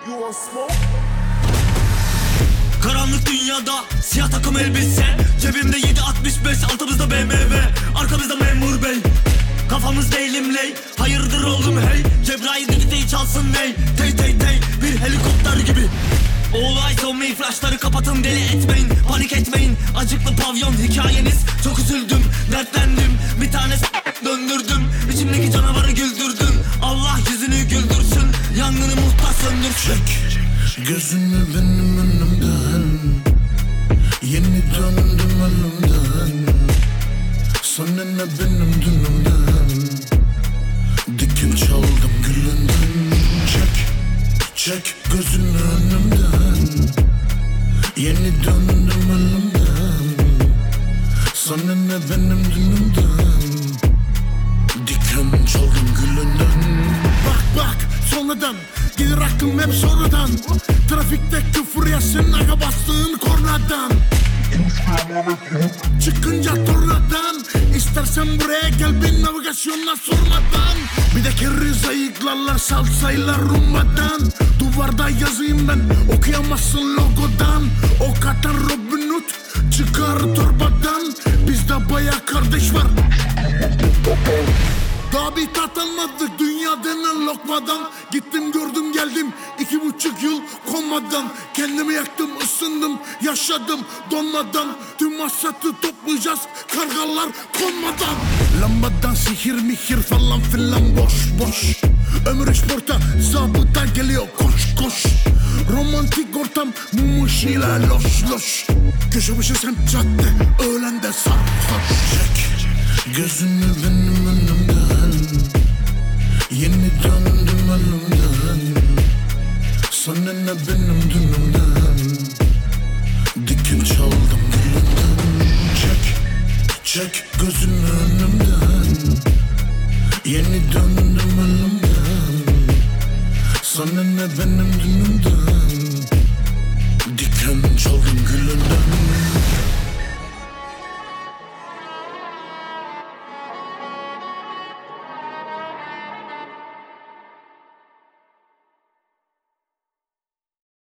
You want smoke? Karanlık dünyada siyah takım elbise, cebimde 765, altımızda BMW, arkamızda memur bey. Kafamızda elimley, hayırdır oğlum hey. Cebrail dikteyi çalsın ney, tey tey tey, bir helikopter gibi. All eyes on me, flashları kapatın, deli etmeyin, panik etmeyin. Acıklı pavyon hikayeniz, çok üzüldüm, dertlendim. Bir tane döndürdüm, içimdeki canavarı güldürdün. Allah yüzünü güldürsün, yangını muhtar söndürsün. Gözünü benim önümden, yeni döndüm ölümden. Sana ne benim dünümden, dikil çaldım gülünden. Çek gözünü önümden, yeni döndüm ölümden. Sana ne benim dünümden, diken çaldım gülünden. Bak sonradan gelir aklım hep sonradan. Trafikte küfür yesin aga bastığın kornadan. Çıkınca tornadan, istersen buraya gel bir navigasyonla sormadan. Bir de keriz ayıklarlar salsayla rumbadan. Duvarda yazayım ben, okuyamazsın logodan. Ok atan Robin Hood çıkar torbadan. Bizde baya kardeş var. Daha bir tat almadık dünya denen lokmadan. Gittim gördüm geldim 2,5 yıl komadan. Kendimi yaktım ısındım yaşadım donmadan. Tüm hasatı toplayacağız kargalar konmadan. Lambadan sihir mihir falan filan boş boş. Ömür işporta zabıta geliyor koş. Romantik ortam mum ışığıyla loş loş. Köşe başı semt cadde öğlende sarhoş. Gözünü benim önümden, yeni döndüm ölümden. Sana ne benim dünümden, dikil çaldım gülünden. Çek gözünü